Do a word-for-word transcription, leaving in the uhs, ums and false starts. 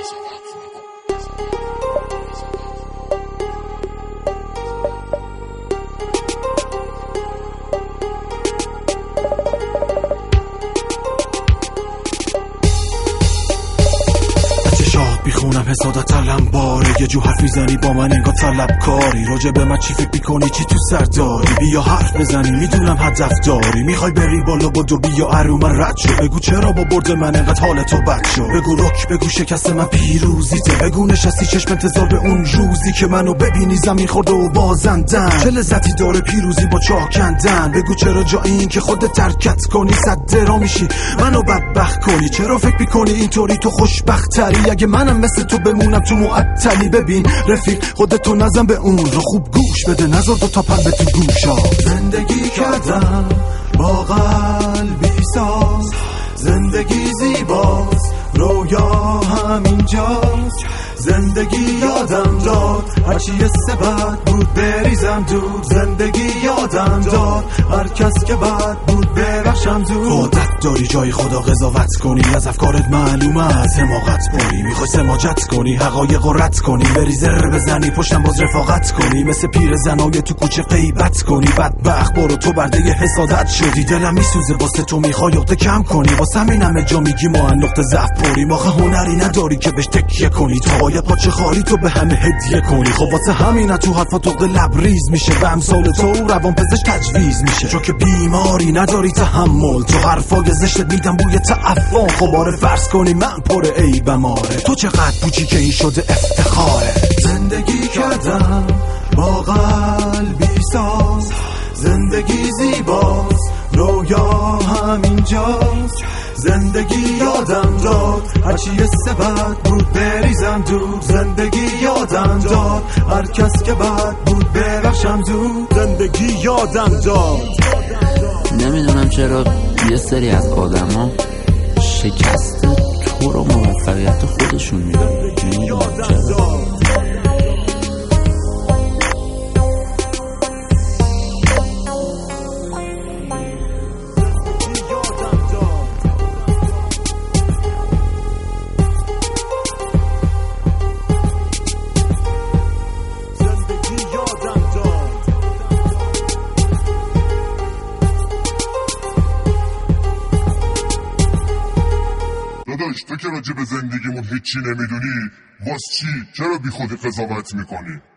بیخونم حسادت علم باره، یه جو حرف میزنی با من انگار طلبکاری، راجع به من چی فکر میکنی، چی تو سر داری، بیا حرف بزنی میدونم هدف داری، میخوای بری بالا بدو بیا ارو من رد شو، بگو چرا با برد من انقدر حال تو بد شو، بگو رک بگو شکست من پیروزیته، بگو نشستی چشم انتظار به اون روزی که منو ببینی زمین خورده و بازندن، چه لذتی داره پیروزی با چاه کندن، بگو چرا جا این که خودت ترکت کنی صد درا میشی منو بدبخت کنی، چرا فکر میکنی اینطوری تو خوشبختری، اگه منم مثل تو بمونم تو معطلی، ببین رفیق خودتو نزن به اون رو خوب گوش بده، نذار دو تا پنبه تو گوشا، زندگی کردم با قلبی ساز، زندگی زیباست رویا همینجاست، زندگی یادم داد هرچی یه سبت بود بریزم دود، زندگی یادم داد هر کس که بد بود ببخشم دود، عادت داری جای خدا قضاوت کنی، از افکارت معلومه از حماقت بری، میخوای سماجت کنی حقایق رو رد کنی، بری زر بزنی پشتم باز رفاقت کنی، مثل پیر زنای تو کوچه غیبت کنی، بدبخت برو تو برده حسادت شدی، دلم میسوزه واسه تو میخوای عقده کم کنی، واسه همین همه جا میگی ما ان نقطه ضعف بریم، آخه هنری نداری که بهش تکیه کنی، تا یه پاچه خالی تو به همه هدیه کنی، خب واسه همین تو حرفات عقده لبریز میشه، به امثال تو روان پزشک تجویز میشه، چون که بیماری نداری تحمل، تو حرفای زشتت میدم بوی تعفن، خب آره فرض کنی من پر عیبم آره، تو چقدر پوچی که این شده افتخاره، زندگی کردم با قلبی ساز، زندگی زیباست رویا همینجاست، زندگی یادم داد هرچی یه سبت بود بریزم دود، زندگی یادم داد هر کس که بد بود ببخشم دود، زندگی یادم داد. نمیدونم چرا یه سری از آدما شکست تو رو موفقیت خودشون میدونن، نمیدونم چرا. داداش تو که راجع به زندگیمون هیچی نمیدونی، واس چی؟ چرا بی خودی قضاوت میکنی؟